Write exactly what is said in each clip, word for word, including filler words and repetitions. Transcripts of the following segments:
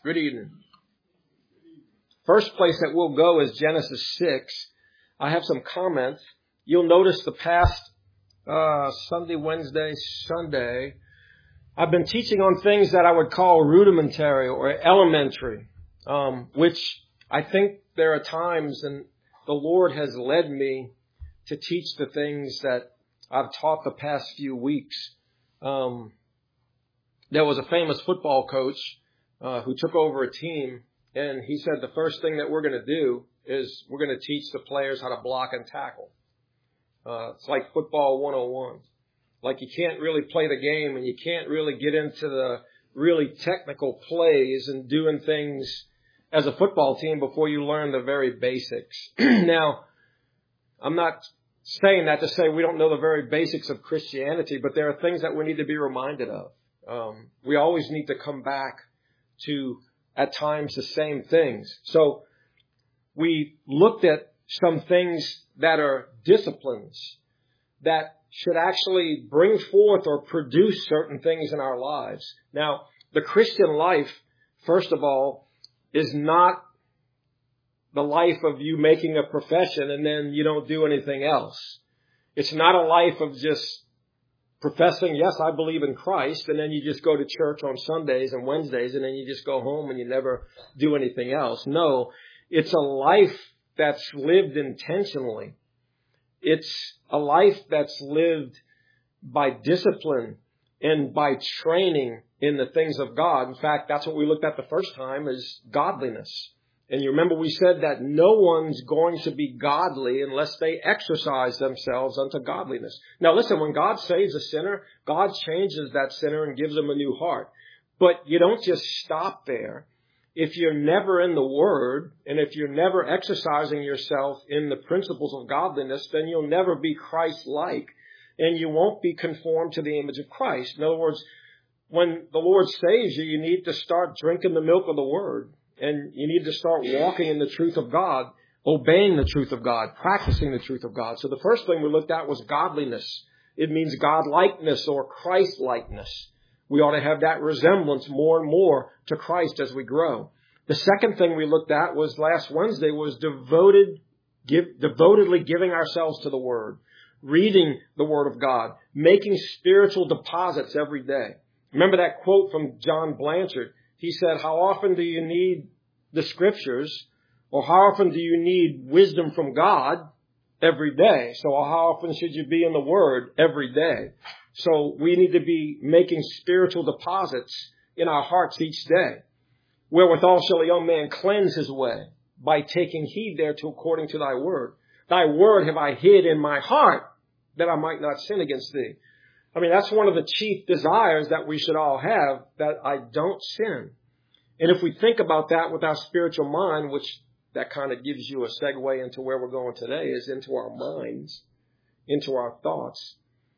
Good evening. First place that we'll go is Genesis six. I have some comments. You'll notice the past uh, Sunday, Wednesday, Sunday, I've been teaching on things that I would call rudimentary or elementary, um, which I think there are times, and the Lord has led me to teach the things that I've taught the past few weeks. Um, there was a famous football coach uh, who took over a team, and he said the first thing that we're going to do is we're going to teach the players how to block and tackle. Uh, it's like football one oh one. Like you can't really play the game and you can't really get into the really technical plays and doing things as a football team before you learn the very basics. Now, I'm not saying that to say we don't know the very basics of Christianity, but there are things that we need to be reminded of. Um, we always need to come back to, at times, the same things. So we looked at some things that are disciplines that should actually bring forth or produce certain things in our lives. Now, the Christian life, first of all, is not the life of you making a profession and then you don't do anything else. It's not a life of just professing, yes, I believe in Christ, and then you just go to church on Sundays and Wednesdays, and then you just go home and you never do anything else. No, it's a life that's lived intentionally. It's a life that's lived by discipline and by training in the things of God. In fact, that's what we looked at the first time, is godliness. And you remember we said that no one's going to be godly unless they exercise themselves unto godliness. Now listen, when God saves a sinner, God changes that sinner and gives them a new heart. But you don't just stop there. If you're never in the Word, and if you're never exercising yourself in the principles of godliness, then you'll never be Christ-like, and you won't be conformed to the image of Christ. In other words, when the Lord saves you, you need to start drinking the milk of the Word. And you need to start walking in the truth of God, obeying the truth of God, practicing the truth of God. So the first thing we looked at was godliness. It means God-likeness or Christ-likeness. We ought to have that resemblance more and more to Christ as we grow. The second thing we looked at was last Wednesday was devoted, give, devotedly giving ourselves to the Word, reading the Word of God, making spiritual deposits every day. Remember that quote from John Blanchard? He said, how often do you need the Scriptures, or how often do you need wisdom from God? Every day. So how often should you be in the Word? Every day. So we need to be making spiritual deposits in our hearts each day. Wherewithal shall a young man cleanse his way, by taking heed thereto according to thy word. Thy word have I hid in my heart, that I might not sin against thee. I mean, that's one of the chief desires that we should all have, that I don't sin. And if we think about that with our spiritual mind, which that kind of gives you a segue into where we're going today, is into our minds, into our thoughts.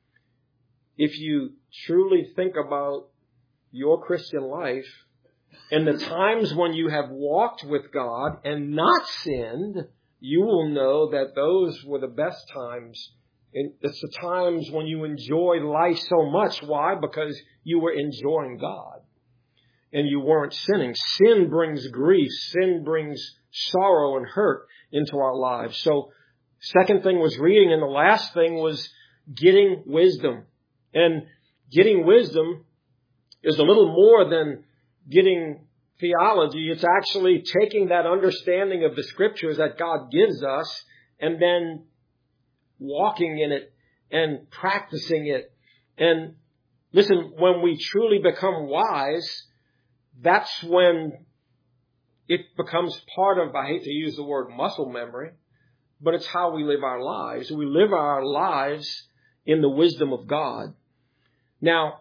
If you truly think about your Christian life and the times when you have walked with God and not sinned, you will know that those were the best times. And it's the times when you enjoy life so much. Why? Because you were enjoying God and you weren't sinning. Sin brings grief. Sin brings sorrow and hurt into our lives. So second thing was reading, and the last thing was getting wisdom. And getting wisdom is a little more than getting theology. It's actually taking that understanding of the Scriptures that God gives us and then walking in it and practicing it. And listen, when we truly become wise, that's when it becomes part of, I hate to use the word muscle memory, but it's how we live our lives. We live our lives in the wisdom of God. Now,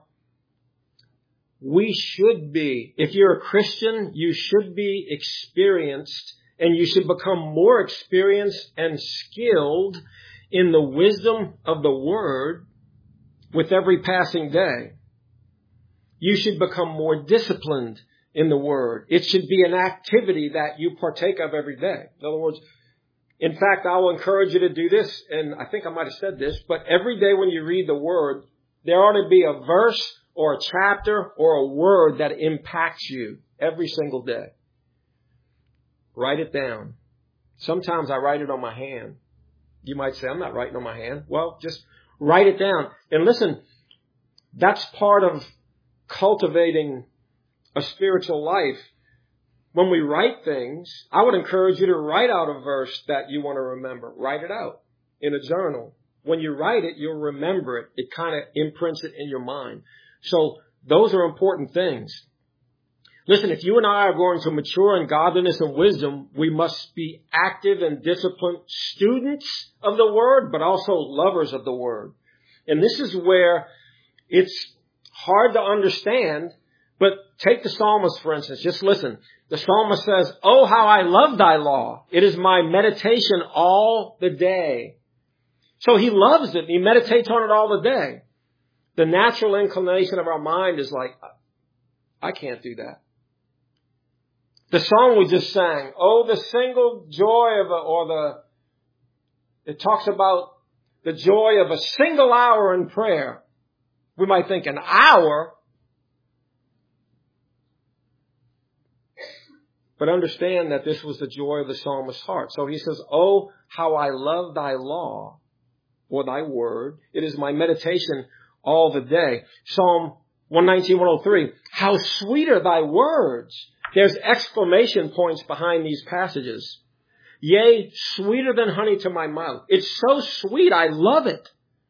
we should be, if you're a Christian, you should be experienced, and you should become more experienced and skilled in the wisdom of the Word with every passing day. You should become more disciplined in the Word. It should be an activity that you partake of every day. In other words, in fact, I will encourage you to do this, and I think I might have said this, but every day when you read the Word, there ought to be a verse or a chapter or a word that impacts you every single day. Write it down. Sometimes I write it on my hand. You might say, I'm not writing on my hand. Well, just write it down. And listen, that's part of cultivating a spiritual life. When we write things, I would encourage you to write out a verse that you want to remember. Write it out in a journal. When you write it, you'll remember it. It kind of imprints it in your mind. So those are important things. Listen, if you and I are going to mature in godliness and wisdom, we must be active and disciplined students of the Word, but also lovers of the Word. And this is where it's hard to understand, but take the psalmist, for instance. Just listen. The psalmist says, "Oh, how I love thy law. It is my meditation all the day." So he loves it. He meditates on it all the day. The natural inclination of our mind is like, I can't do that. The song we just sang, oh, the single joy of a, or the, it talks about the joy of a single hour in prayer. We might think an hour, but understand that this was the joy of the psalmist's heart. So he says, oh, how I love thy law, or thy word. It is my meditation all the day. Psalm one nineteen, one oh three, how sweet are thy words. There's exclamation points behind these passages. Yea, sweeter than honey to my mouth. It's so sweet, I love it.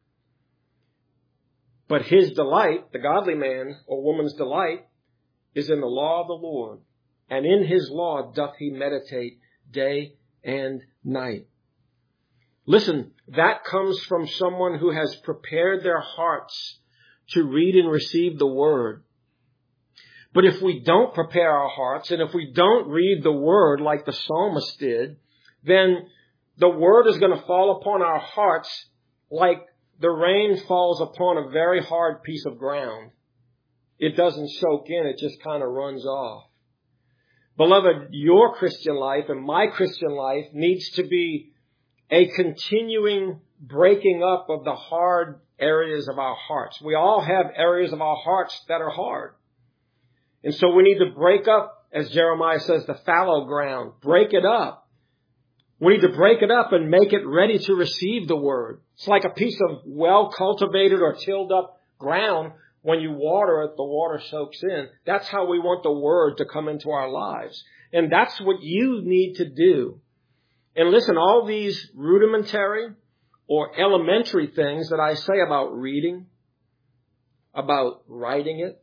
But his delight, the godly man or woman's delight, is in the law of the Lord. And in his law doth he meditate day and night. Listen, that comes from someone who has prepared their hearts to read and receive the Word. But if we don't prepare our hearts, and if we don't read the Word like the psalmist did, then the Word is going to fall upon our hearts like the rain falls upon a very hard piece of ground. It doesn't soak in, it just kind of runs off. Beloved, your Christian life and my Christian life needs to be a continuing breaking up of the hard areas of our hearts. We all have areas of our hearts that are hard. And so we need to break up, as Jeremiah says, the fallow ground. Break it up. We need to break it up and make it ready to receive the Word. It's like a piece of well-cultivated or tilled up ground. When you water it, the water soaks in. That's how we want the Word to come into our lives. And that's what you need to do. And listen, all these rudimentary or elementary things that I say about reading, about writing it,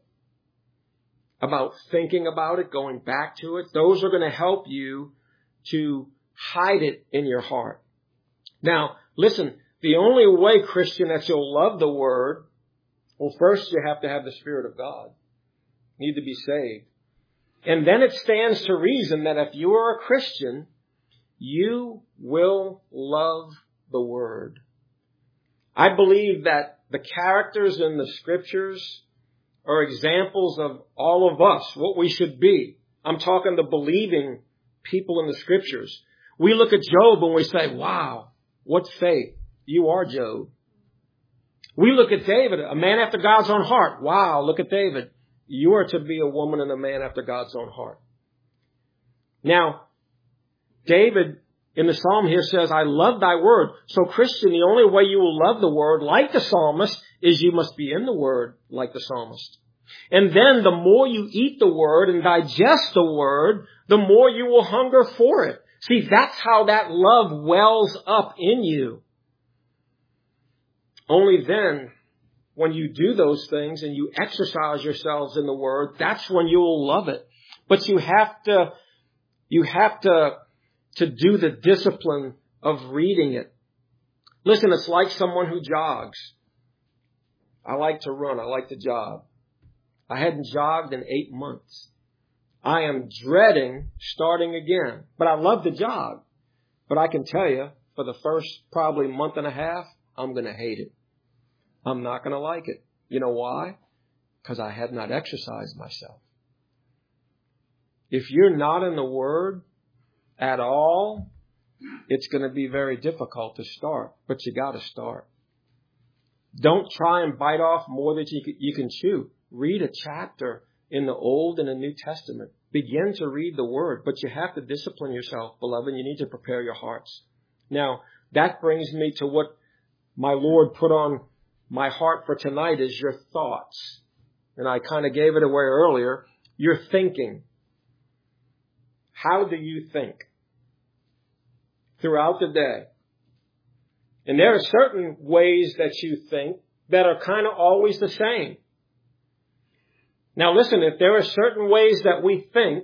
about thinking about it, going back to it, those are going to help you to hide it in your heart. Now, listen, the only way, Christian, that you'll love the Word, well, first you have to have the Spirit of God. You need to be saved. And then it stands to reason that if you are a Christian, you will love the Word. I believe that the characters in the Scriptures are examples of all of us, what we should be. I'm talking the believing people in the Scriptures. We look at Job and we say, wow, what faith. You are Job. We look at David, a man after God's own heart. Wow, look at David. You are to be a woman and a man after God's own heart. Now, David in the psalm here says, I love thy word. So Christian, the only way you will love the word like the psalmist is you must be in the word like the psalmist. And then the more you eat the word and digest the word, the more you will hunger for it. See, that's how that love wells up in you. Only then, when you do those things and you exercise yourselves in the word, that's when you will love it. But you have to, you have to, to do the discipline of reading it. Listen, it's like someone who jogs. I like to run. I like to jog. I hadn't jogged in eight months. I am dreading starting again. But I love to jog. But I can tell you, for the first probably month and a half, I'm going to hate it. I'm not going to like it. You know why? Because I have not exercised myself. If you're not in the Word at all, it's going to be very difficult to start. But you got to start. Don't try and bite off more than you can chew. Read a chapter in the Old and the New Testament. Begin to read the Word. But you have to discipline yourself, beloved. You need to prepare your hearts. Now, that brings me to what my Lord put on my heart for tonight is your thoughts. And I kind of gave it away earlier. Your thinking. How do you think throughout the day? And there are certain ways that you think that are kind of always the same. Now listen, if there are certain ways that we think,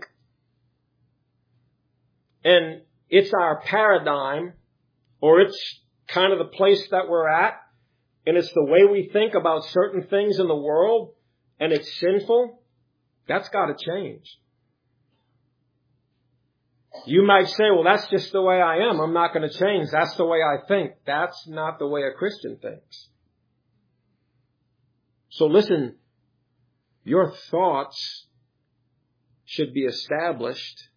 and it's our paradigm, or it's kind of the place that we're at, and it's the way we think about certain things in the world, and it's sinful, that's got to change. You might say, well, that's just the way I am. I'm not going to change. That's the way I think. That's not the way a Christian thinks. So listen, your thoughts should be established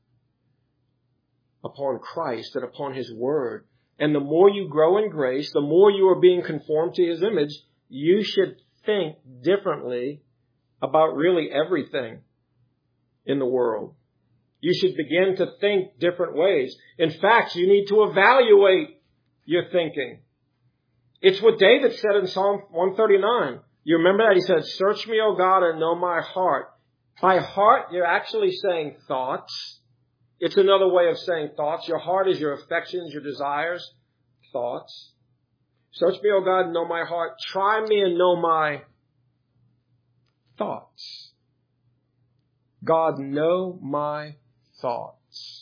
upon Christ and upon His Word. And the more you grow in grace, the more you are being conformed to His image, you should think differently about really everything in the world. You should begin to think different ways. In fact, you need to evaluate your thinking. It's what David said in Psalm one thirty-nine. You remember that? He said, search me, O God, and know my heart. By heart, you're actually saying thoughts. It's another way of saying thoughts. Your heart is your affections, your desires, thoughts. Search me, O God, and know my heart. Try me and know my thoughts. God, know my thoughts.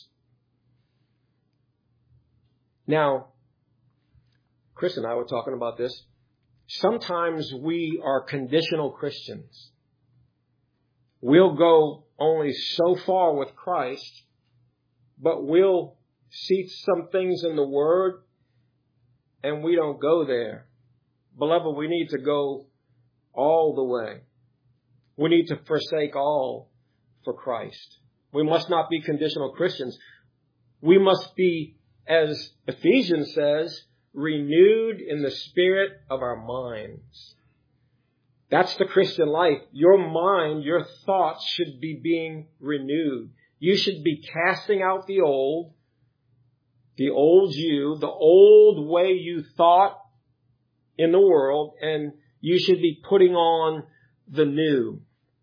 Now, Chris and I were talking about this. Sometimes we are conditional Christians. We'll go only so far with Christ, but we'll see some things in the Word and we don't go there. Beloved, we need to go all the way. We need to forsake all for Christ. We must not be conditional Christians. We must be, as Ephesians says, renewed in the spirit of our minds. That's the Christian life. Your mind, your thoughts should be being renewed. You should be casting out the old, the old you, the old way you thought in the world, and you should be putting on the new.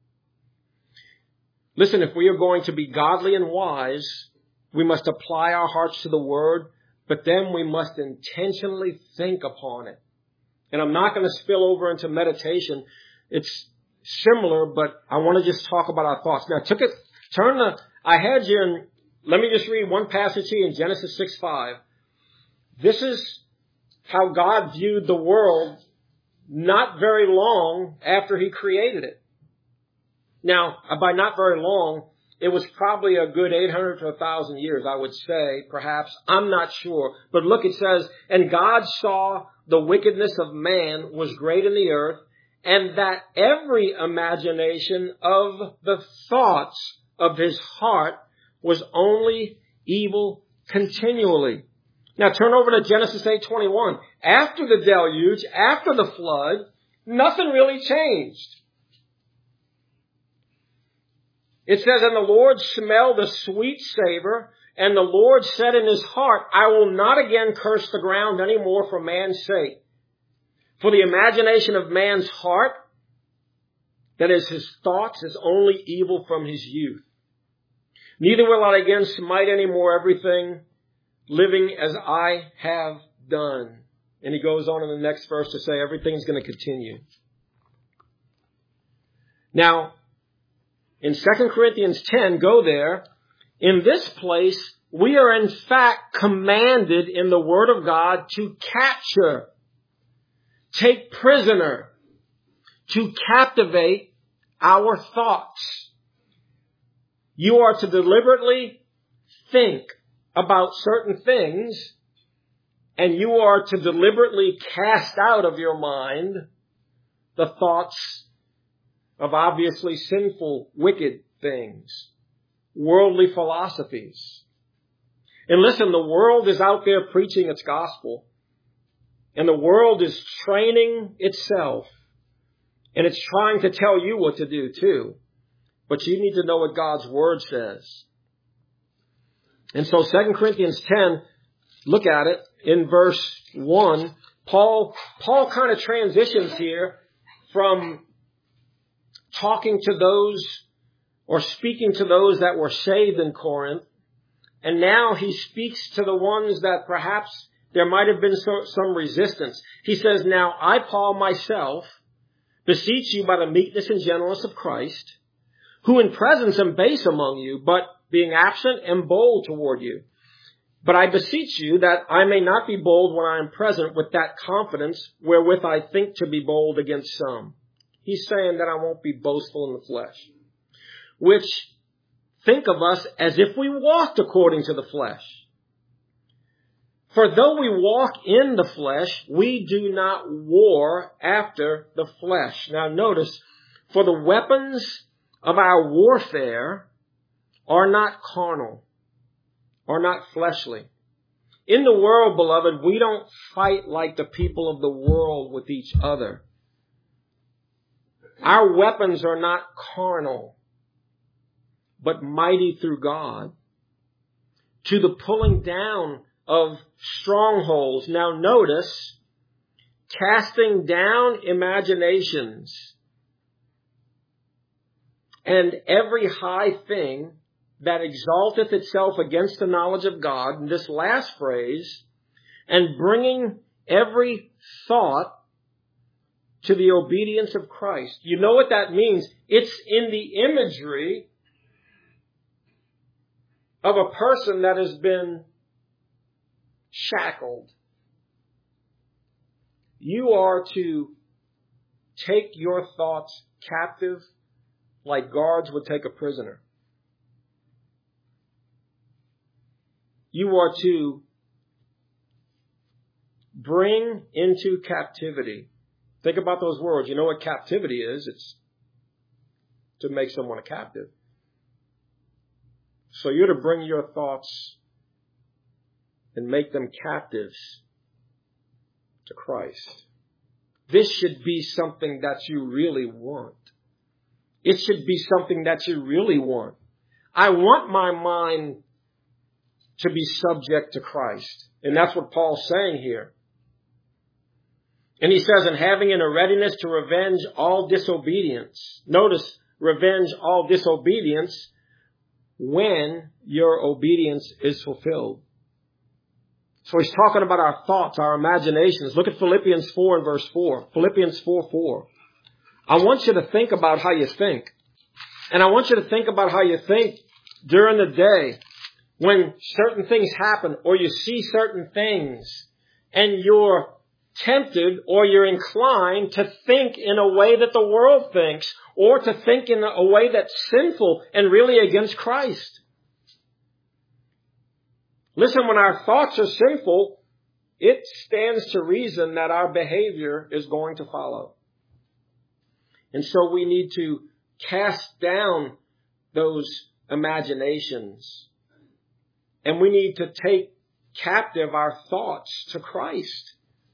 Listen, if we are going to be godly and wise, we must apply our hearts to the Word, but then we must intentionally think upon it. And I'm not going to spill over into meditation. It's similar, but I want to just talk about our thoughts. Now, took it, turn the, I had you in, let me just read one passage here in Genesis six five. This is how God viewed the world not very long after He created it. Now, by not very long, it was probably a good eight hundred to one thousand years, I would say, perhaps. I'm not sure. But look, it says, and God saw the wickedness of man was great in the earth, and that every imagination of the thoughts of his heart was only evil continually. Now turn over to Genesis eight twenty-one. After the deluge, after the flood, nothing really changed. It says, and the Lord smelled a sweet savor, and the Lord said in his heart, I will not again curse the ground any more for man's sake. For the imagination of man's heart, that is his thoughts, is only evil from his youth. Neither will I again smite any more everything living as I have done. And he goes on in the next verse to say everything's going to continue. Now, in Second Corinthians ten, go there. In this place, we are in fact commanded in the Word of God to capture, take prisoner, to captivate our thoughts. You are to deliberately think about certain things, and you are to deliberately cast out of your mind the thoughts of obviously sinful, wicked things, worldly philosophies. And listen, the world is out there preaching its gospel, and the world is training itself And it's trying to tell you what to do too. But you need to know what God's Word says. And so Second Corinthians ten, look at it in verse one. Paul, Paul kind of transitions here from talking to those or speaking to those that were saved in Corinth. And now he speaks to the ones that perhaps there might have been so, some resistance. He says, now I, Paul, myself, beseech you by the meekness and gentleness of Christ, who in presence am base among you, but being absent am bold toward you. But I beseech you that I may not be bold when I am present with that confidence wherewith I think to be bold against some. He's saying that I won't be boastful in the flesh, which think of us as if we walked according to the flesh. For though we walk in the flesh, we do not war after the flesh. Now notice, for the weapons of our warfare are not carnal, are not fleshly. In the world, beloved, we don't fight like the people of the world with each other. Our weapons are not carnal, but mighty through God to the pulling down of strongholds. Now notice, casting down imaginations and every high thing that exalteth itself against the knowledge of God, in this last phrase, and bringing every thought to the obedience of Christ. You know what that means? It's in the imagery of a person that has been shackled. You are to take your thoughts captive like guards would take a prisoner. You are to bring into captivity. Think about those words. You know what captivity is? It's to make someone a captive. So you're to bring your thoughts and make them captives to Christ. This should be something that you really want. It should be something that you really want. I want my mind to be subject to Christ. And that's what Paul's saying here. And he says, and having in a readiness to revenge all disobedience. Notice, revenge all disobedience when your obedience is fulfilled. So he's talking about our thoughts, our imaginations. Look at Philippians four and verse four. Philippians four four. I want you to think about how you think. And I want you to think about how you think during the day when certain things happen or you see certain things and you're tempted or you're inclined to think in a way that the world thinks or to think in a way that's sinful and really against Christ. Listen, when our thoughts are sinful, it stands to reason that our behavior is going to follow. And so we need to cast down those imaginations. And we need to take captive our thoughts to Christ.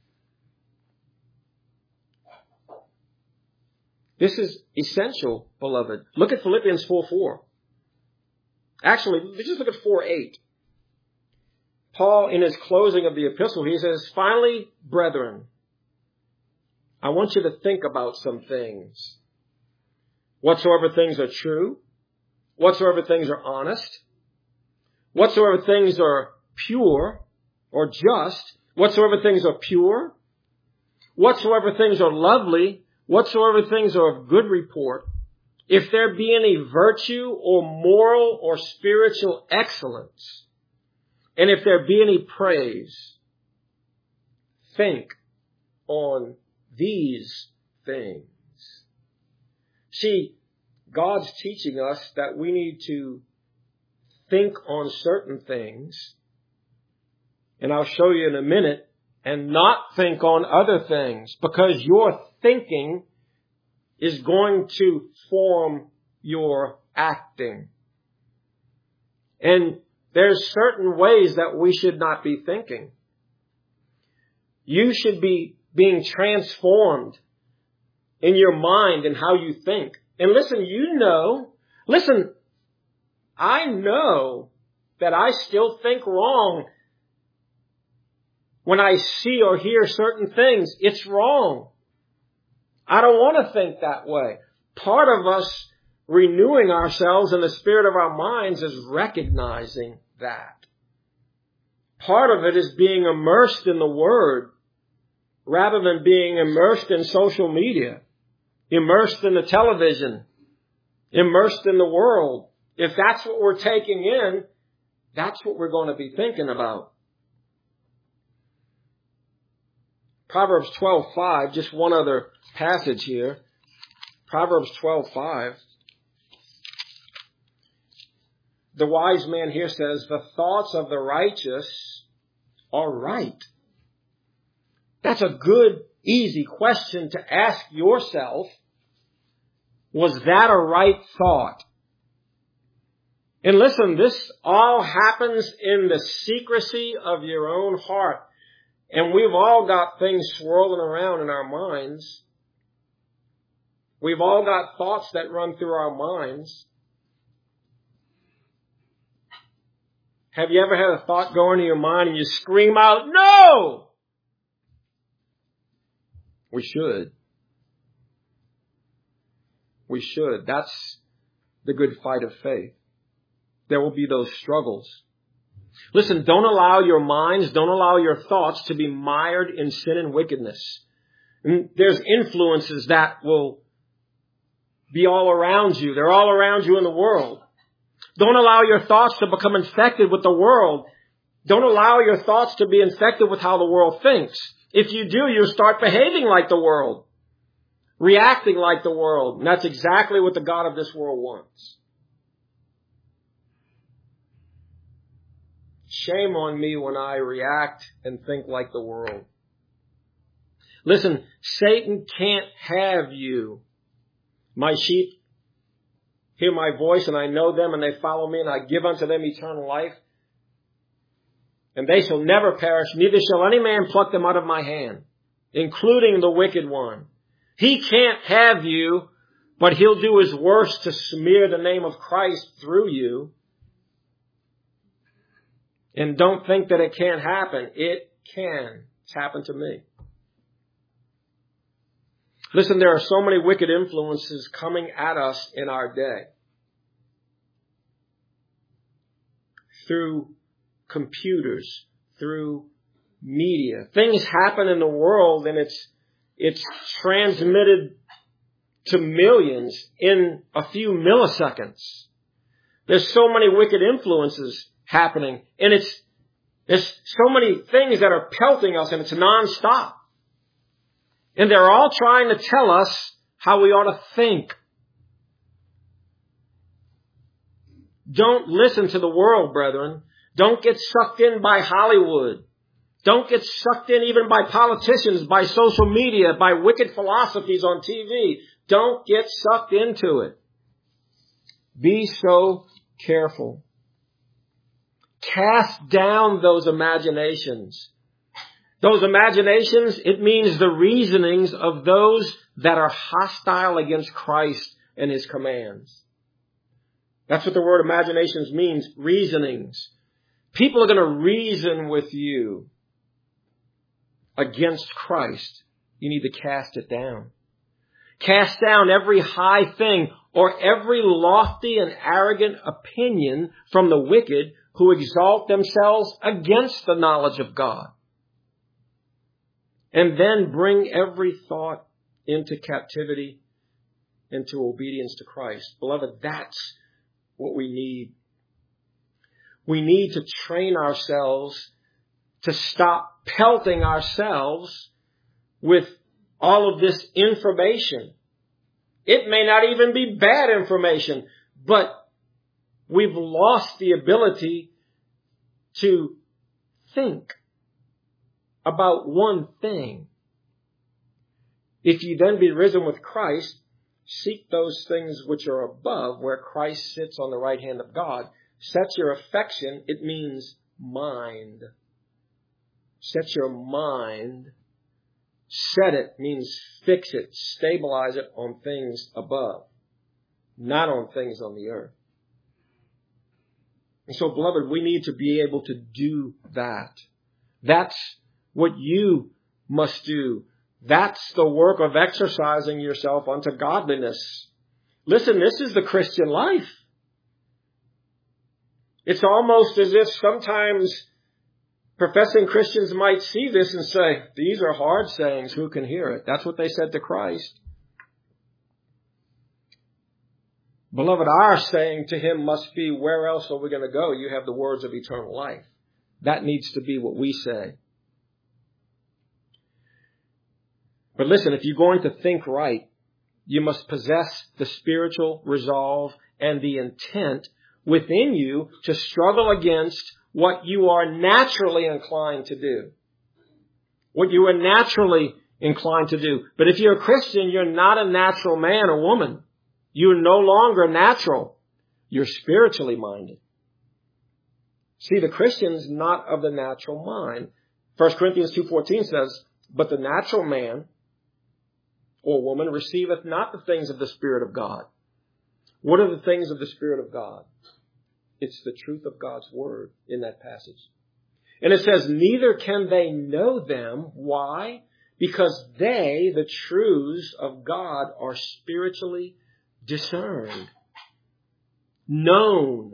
This is essential, beloved. Look at Philippians four four. Actually, let's just look at four eight. Paul, in his closing of the epistle, he says, finally, brethren, I want you to think about some things. Whatsoever things are true, whatsoever things are honest, whatsoever things are pure or just, whatsoever things are pure, whatsoever things are lovely, whatsoever things are of good report, if there be any virtue or moral or spiritual excellence, and if there be any praise, think on these things. See, God's teaching us that we need to think on certain things, and I'll show you in a minute, and not think on other things, because your thinking is going to form your acting. And there's certain ways that we should not be thinking. You should be being transformed in your mind and how you think. And listen, you know, listen, I know that I still think wrong when I see or hear certain things. It's wrong. I don't want to think that way. Part of us renewing ourselves in the spirit of our minds is recognizing that. Part of it is being immersed in the Word rather than being immersed in social media, immersed in the television, immersed in the world. If that's what we're taking in, that's what we're going to be thinking about. Proverbs twelve five, just one other passage here. Proverbs twelve five. The wise man here says, the thoughts of the righteous are right. That's a good, easy question to ask yourself. Was that a right thought? And listen, this all happens in the secrecy of your own heart. And we've all got things swirling around in our minds. We've all got thoughts that run through our minds. Have you ever had a thought go into your mind and you scream out, no! We should. We should. That's the good fight of faith. There will be those struggles. Listen, don't allow your minds, don't allow your thoughts to be mired in sin and wickedness. And there's influences that will be all around you. They're all around you in the world. Don't allow your thoughts to become infected with the world. Don't allow your thoughts to be infected with how the world thinks. If you do, you'll start behaving like the world, reacting like the world. And that's exactly what the God of this world wants. Shame on me when I react and think like the world. Listen, Satan can't have you. My sheep hear my voice, and I know them, and they follow me, and I give unto them eternal life. And they shall never perish, neither shall any man pluck them out of my hand, including the wicked one. He can't have you, but he'll do his worst to smear the name of Christ through you. And don't think that it can't happen. It can. It's happened to me. Listen, there are so many wicked influences coming at us in our day. Through computers, through media. Things happen in the world and it's it's transmitted to millions in a few milliseconds. There's so many wicked influences happening, and it's there's so many things that are pelting us, and it's nonstop. And they're all trying to tell us how we ought to think. Don't listen to the world, brethren. Don't get sucked in by Hollywood. Don't get sucked in even by politicians, by social media, by wicked philosophies on T V. Don't get sucked into it. Be so careful. Cast down those imaginations. Those imaginations, it means the reasonings of those that are hostile against Christ and His commands. That's what the word imaginations means, reasonings. People are going to reason with you against Christ. You need to cast it down. Cast down every high thing or every lofty and arrogant opinion from the wicked who exalt themselves against the knowledge of God. And then bring every thought into captivity, into obedience to Christ. Beloved, that's what we need. We need to train ourselves to stop pelting ourselves with all of this information. It may not even be bad information, but we've lost the ability to think about one thing. If you then be risen with Christ, seek those things which are above, where Christ sits on the right hand of God. Set your affection, it means mind. Set your mind set it means fix it, stabilize it on things above, not on things on the earth. And so, beloved, we need to be able to do that. That's what you must do. That's the work of exercising yourself unto godliness. Listen, this is the Christian life. It's almost as if sometimes professing Christians might see this and say, these are hard sayings, who can hear it? That's what they said to Christ. Beloved, our saying to him must be, where else are we going to go? You have the words of eternal life. That needs to be what we say. But listen, if you're going to think right, you must possess the spiritual resolve and the intent within you to struggle against what you are naturally inclined to do. What you are naturally inclined to do. But if you're a Christian, you're not a natural man or woman. You're no longer natural. You're spiritually minded. See, the Christian's not of the natural mind. First Corinthians two fourteen says, but the natural man or woman receiveth not the things of the Spirit of God. What are the things of the Spirit of God? It's the truth of God's word in that passage. And it says, neither can they know them. Why? Because they, the truths of God, are spiritually discerned, known.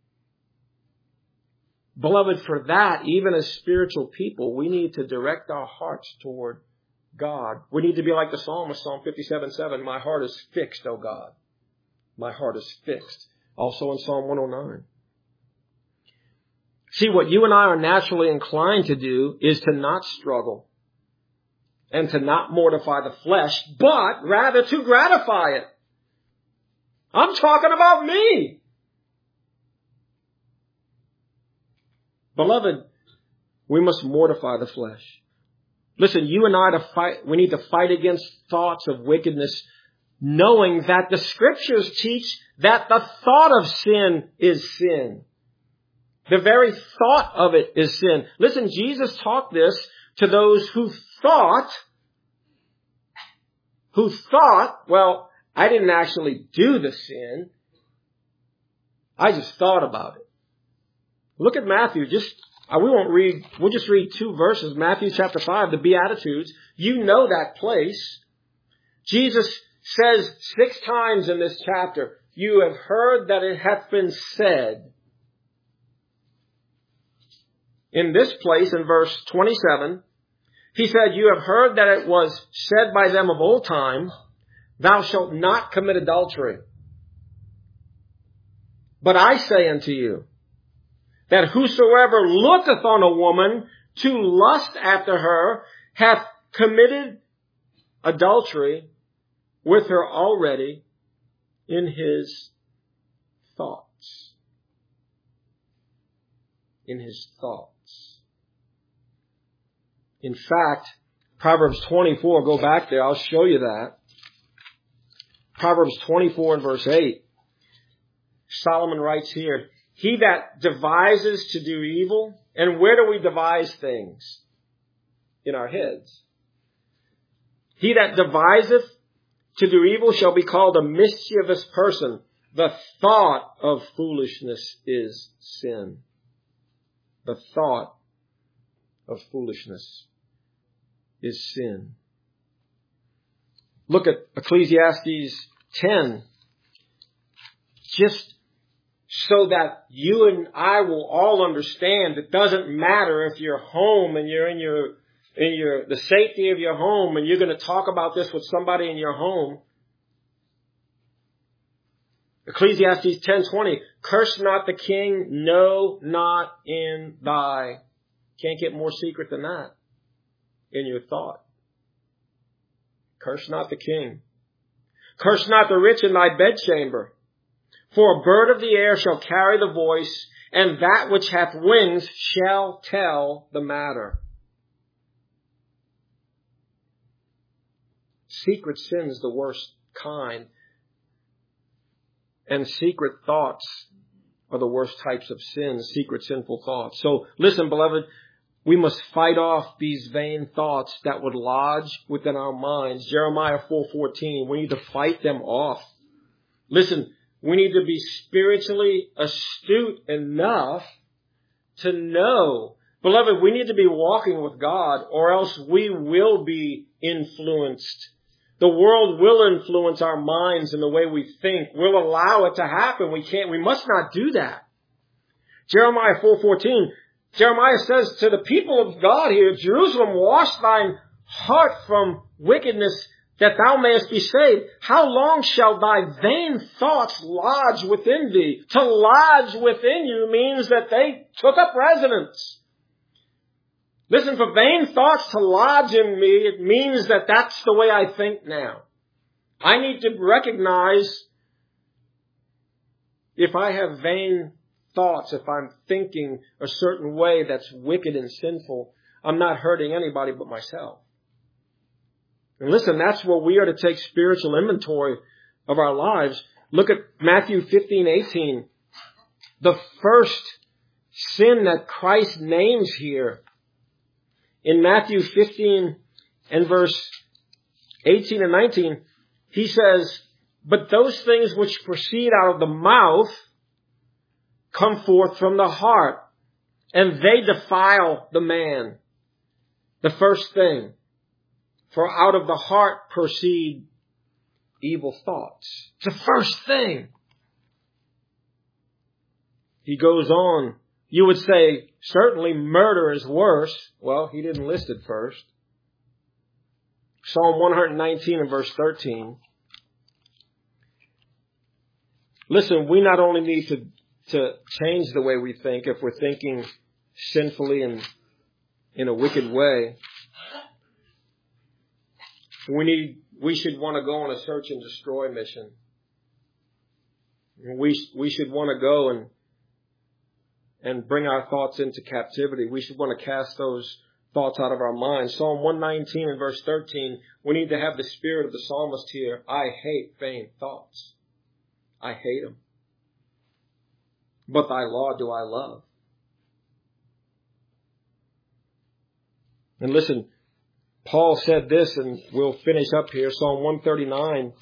Beloved, for that, even as spiritual people, we need to direct our hearts toward God. We need to be like the psalmist, Psalm fifty-seven seven. My heart is fixed, O God. My heart is fixed. Also in Psalm one oh nine. See, what you and I are naturally inclined to do is to not struggle and to not mortify the flesh, but rather to gratify it. I'm talking about me. Beloved, we must mortify the flesh. Listen, you and I to fight, we need to fight against thoughts of wickedness, knowing that the scriptures teach that the thought of sin is sin. The very thought of it is sin. Listen, Jesus taught this to those who thought, who thought, well, I didn't actually do the sin. I just thought about it. Look at Matthew. Just uh, we won't read. We'll just read two verses. Matthew chapter five, the Beatitudes. You know that place. Jesus says six times in this chapter, you have heard that it hath been said. In this place, in verse twenty-seven, he said, you have heard that it was said by them of old time, thou shalt not commit adultery. But I say unto you, that whosoever looketh on a woman to lust after her hath committed adultery with her already in his thoughts. In his thoughts. In fact, Proverbs twenty-four, go back there, I'll show you that. Proverbs twenty-four and verse eight. Solomon writes here, he that devises to do evil, and where do we devise things? In our heads. He that deviseth to do evil shall be called a mischievous person. The thought of foolishness is sin. The thought of foolishness is sin. Look at Ecclesiastes ten. Just so that you and I will all understand, it doesn't matter if you're home and you're in your in your the safety of your home and you're going to talk about this with somebody in your home. Ecclesiastes ten twenty. Curse not the king, no, not in thy. Can't get more secret than that in your thought. Curse not the king. Curse not the rich in thy bedchamber. For a bird of the air shall carry the voice, and that which hath wings shall tell the matter. Secret sin is the worst kind. And secret thoughts are the worst types of sin, secret sinful thoughts. So listen, beloved, We must fight off these vain thoughts that would lodge within our minds. Jeremiah four fourteen, we need to fight them off. Listen, we need to be spiritually astute enough to know. Beloved, we need to be walking with God, or else we will be influenced. The world will influence our minds and the way we think. We'll allow it to happen. We can't, we must not do that. Jeremiah four fourteen, Jeremiah says to the people of God here, Jerusalem, wash thine heart from wickedness, that thou mayest be saved. How long shall thy vain thoughts lodge within thee? To lodge within you means that they took up residence. Listen, for vain thoughts to lodge in me, it means that that's the way I think now. I need to recognize if I have vain thoughts, if I'm thinking a certain way that's wicked and sinful, I'm not hurting anybody but myself. And listen, that's where we are to take spiritual inventory of our lives. Look at Matthew fifteen eighteen. The first sin that Christ names here. In Matthew fifteen and verse eighteen and nineteen, he says, but those things which proceed out of the mouth come forth from the heart, and they defile the man. The first thing, for out of the heart proceed evil thoughts. It's the first thing. He goes on. You would say, certainly murder is worse. Well, he didn't list it first. Psalm one nineteen and verse thirteen. Listen, we not only need to, to change the way we think if we're thinking sinfully and in a wicked way. We need, we should want to go on a search and destroy mission. We, we should want to go and and bring our thoughts into captivity. We should want to cast those thoughts out of our minds. Psalm one nineteen and verse thirteen, we need to have the spirit of the psalmist here. I hate vain thoughts. I hate them. But thy law do I love. And listen, Paul said this, and we'll finish up here. Psalm one thirty-nine.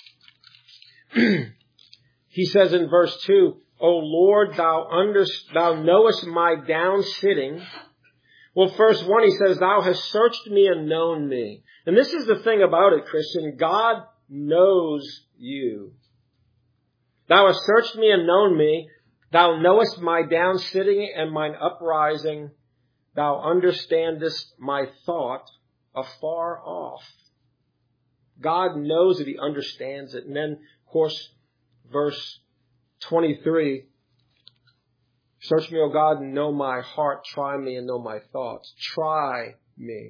He says in verse two, O Lord, thou, under, thou knowest my down sitting. Well, verse one, he says, thou hast searched me and known me. And this is the thing about it, Christian. God knows you. Thou hast searched me and known me. Thou knowest my down sitting and mine uprising. Thou understandest my thought afar off. God knows it. He understands it. And then, of course, verse twenty-three, search me, O God, and know my heart. Try me and know my thoughts. Try me.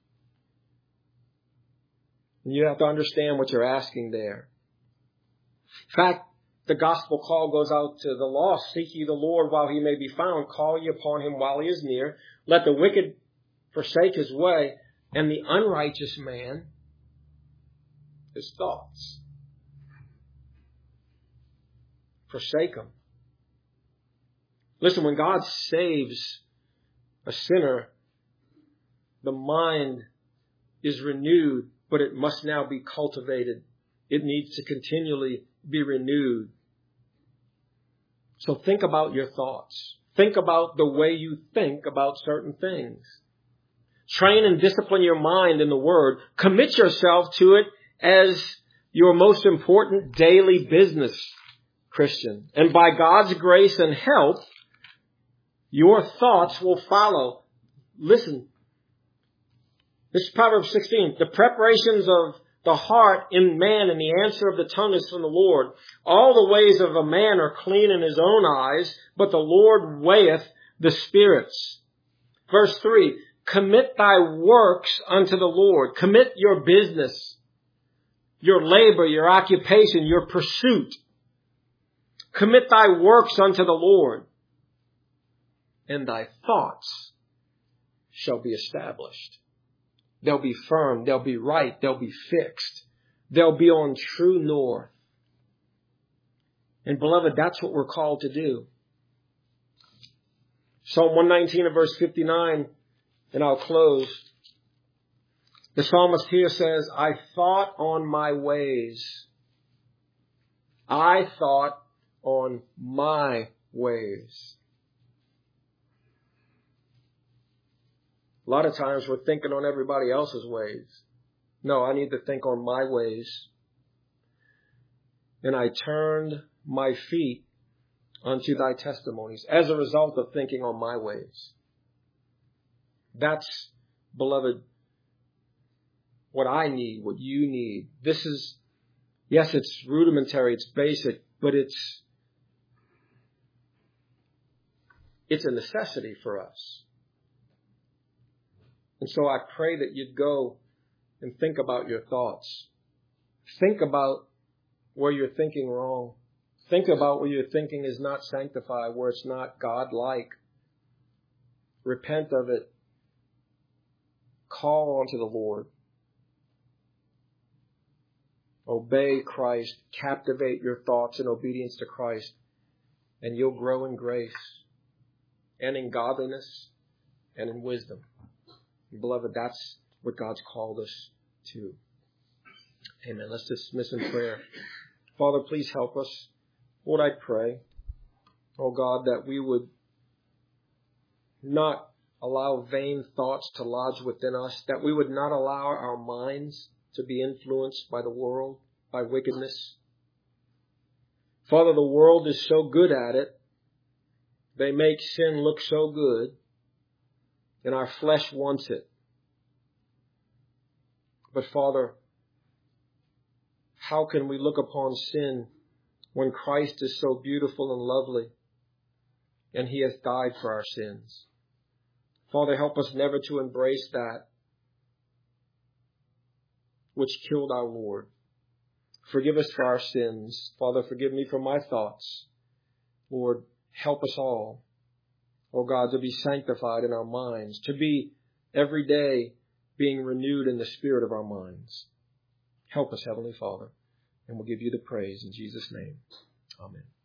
And you have to understand what you're asking there. In fact, the gospel call goes out to the lost. Seek ye the Lord while he may be found. Call ye upon him while he is near. Let the wicked forsake his way, and the unrighteous man his thoughts. Forsake them. Listen, when God saves a sinner, the mind is renewed, but it must now be cultivated. It needs to continually be renewed. So think about your thoughts. Think about the way you think about certain things. Train and discipline your mind in the Word. Commit yourself to it as your most important daily business, Christian. And by God's grace and help, your thoughts will follow. Listen. This is Proverbs sixteen. The preparations of the heart in man and the answer of the tongue is from the Lord. All the ways of a man are clean in his own eyes, but the Lord weigheth the spirits. Verse three. Commit thy works unto the Lord. Commit your business, your labor, your occupation, your pursuit. Commit thy works unto the Lord, and thy thoughts shall be established. They'll be firm. They'll be right. They'll be fixed. They'll be on true north. And beloved, that's what we're called to do. Psalm one nineteen and verse fifty-nine And I'll close. The psalmist here says, I thought on my ways. I thought on my ways. A lot of times we're thinking on everybody else's ways. No, I need to think on my ways. And I turned my feet unto thy testimonies as a result of thinking on my ways. That's, beloved, what I need, what you need. This is, yes, it's rudimentary, it's basic, but it's, it's a necessity for us. And so I pray that you'd go and think about your thoughts. Think about where you're thinking wrong. Think about where your thinking is not sanctified, where it's not God-like. Repent of it. Call unto the Lord. Obey Christ. Captivate your thoughts in obedience to Christ. And you'll grow in grace and in godliness and in wisdom. Beloved, that's what God's called us to. Amen. Let's dismiss in prayer. Father, please help us. Lord, I pray, oh God, that we would not allow vain thoughts to lodge within us, that we would not allow our minds to be influenced by the world, by wickedness. Father, the world is so good at it. They make sin look so good, and our flesh wants it. But Father, how can we look upon sin when Christ is so beautiful and lovely and He has died for our sins? Father, help us never to embrace that which killed our Lord. Forgive us for our sins. Father, forgive me for my thoughts. Lord, help us all, oh God, to be sanctified in our minds, to be every day being renewed in the spirit of our minds. Help us, Heavenly Father, and we'll give you the praise in Jesus' name. Amen.